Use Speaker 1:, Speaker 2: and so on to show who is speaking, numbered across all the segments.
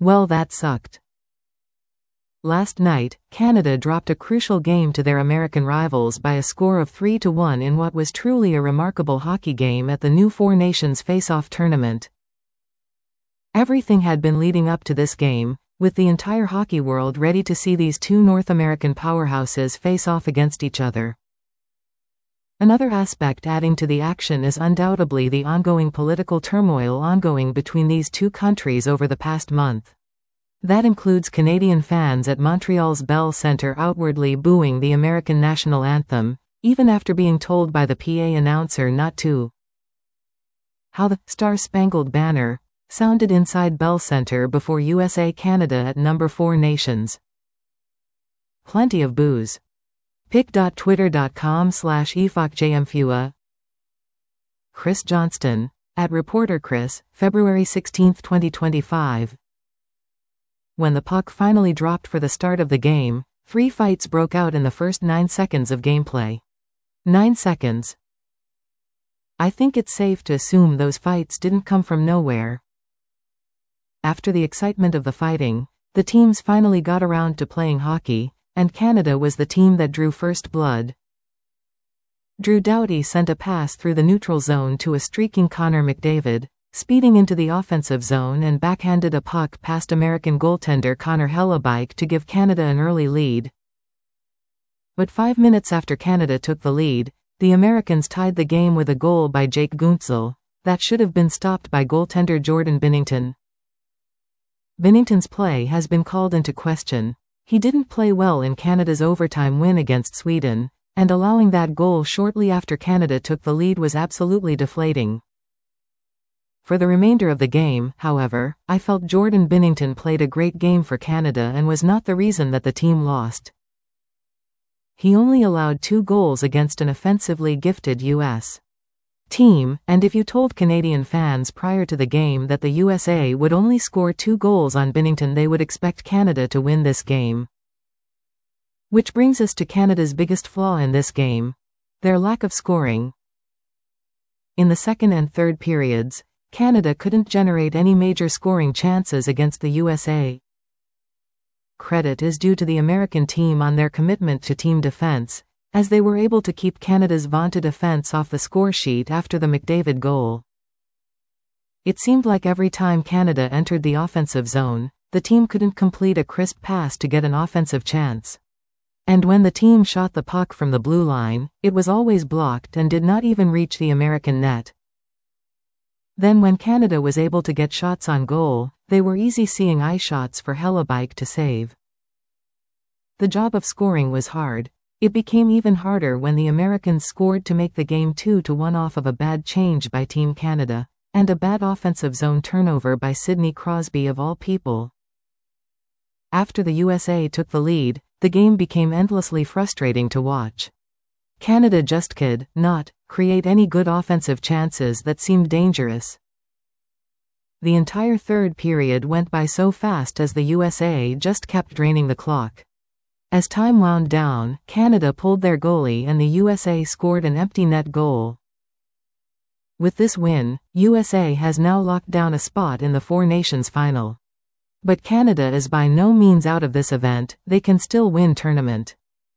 Speaker 1: Well, that sucked. Last night, Canada dropped a crucial game to their American rivals by a score of 3-1 in what was truly a remarkable hockey game at the new Four Nations Face-Off tournament. Everything had been leading up to this game, with the entire hockey world ready to see these two North American powerhouses face off against each other. Another aspect adding to the action is undoubtedly the ongoing political turmoil ongoing between these two countries over the past month. That includes Canadian fans at Montreal's Bell Centre outwardly booing the American national anthem, even after being told by the PA announcer not to. How the Star-Spangled Banner sounded inside Bell Centre before USA-Canada at number 4 nations. Plenty of boos. pic.twitter.com/efocjmfua. Chris Johnston, at Reporter Chris, February 16, 2025. When the puck finally dropped for the start of the game, 3 fights broke out in the first 9 seconds of gameplay. 9 seconds. I think it's safe to assume those fights didn't come from nowhere. After the excitement of the fighting, the teams finally got around to playing hockey, and Canada was the team that drew first blood. Drew Doughty sent a pass through the neutral zone to a streaking Connor McDavid, speeding into the offensive zone and backhanded a puck past American goaltender Connor Hellebuyck to give Canada an early lead. But 5 minutes after Canada took the lead, the Americans tied the game with a goal by Jake Guentzel, that should have been stopped by goaltender Jordan Binnington. Binnington's play has been called into question. He didn't play well in Canada's overtime win against Sweden, and allowing that goal shortly after Canada took the lead was absolutely deflating. For the remainder of the game, however, I felt Jordan Binnington played a great game for Canada and was not the reason that the team lost. He only allowed 2 goals against an offensively gifted U.S. team, and if you told Canadian fans prior to the game that the USA would only score 2 goals on Binnington, they would expect Canada to win this game. Which brings us to Canada's biggest flaw in this game: their lack of scoring. In the second and third periods, Canada couldn't generate any major scoring chances against the USA. Credit is due to the American team on their commitment to team defense, as they were able to keep Canada's vaunted offense off the score sheet after the McDavid goal. It seemed like every time Canada entered the offensive zone, the team couldn't complete a crisp pass to get an offensive chance. And when the team shot the puck from the blue line, it was always blocked and did not even reach the American net. Then when Canada was able to get shots on goal, they were easy seeing eye shots for Hellebuyck to save. The job of scoring was hard. It became even harder when the Americans scored to make the game 2-1 off of a bad change by Team Canada, and a bad offensive zone turnover by Sidney Crosby of all people. After the USA took the lead, the game became endlessly frustrating to watch. Canada just could not create any good offensive chances that seemed dangerous. The entire third period went by so fast as the USA just kept draining the clock. As time wound down, Canada pulled their goalie and the USA scored an empty net goal. With this win, USA has now locked down a spot in the Four Nations final. But Canada is by no means out of this event. They can still win tournament.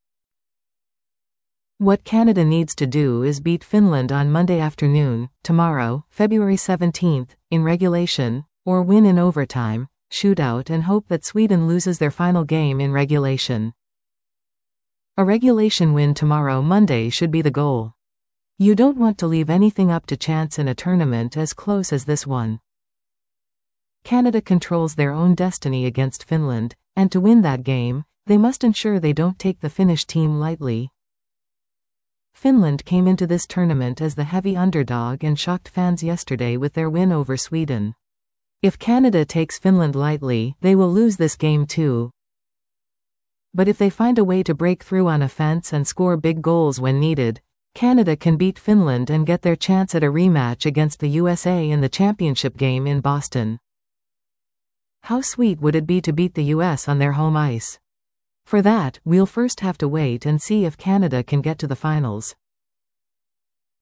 Speaker 1: What Canada needs to do is beat Finland on Monday afternoon, tomorrow, February 17th, in regulation, or win in overtime, shootout, and hope that Sweden loses their final game in regulation. A regulation win tomorrow Monday should be the goal. You don't want to leave anything up to chance in a tournament as close as this one. Canada controls their own destiny against Finland, and to win that game, they must ensure they don't take the Finnish team lightly. Finland came into this tournament as the heavy underdog and shocked fans yesterday with their win over Sweden. If Canada takes Finland lightly, they will lose this game too. But if they find a way to break through on offense and score big goals when needed, Canada can beat Finland and get their chance at a rematch against the USA in the championship game in Boston. How sweet would it be to beat the US on their home ice? For that, we'll first have to wait and see if Canada can get to the finals.